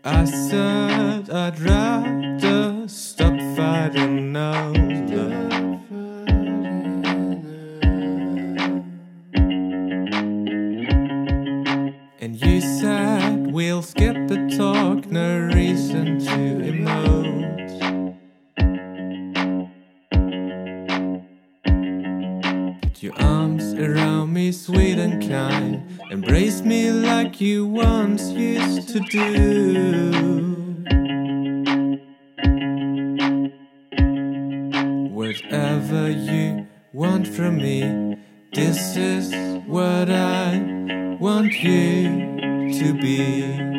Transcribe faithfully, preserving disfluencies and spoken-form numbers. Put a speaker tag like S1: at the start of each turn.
S1: I said I'd rather stop fighting now, love. And you said we'll skip the talk, no reason to emote. Put your arms around me, sweet and kind. Embrace me like you once used to do. Whatever you want from me, this is what I want you to be.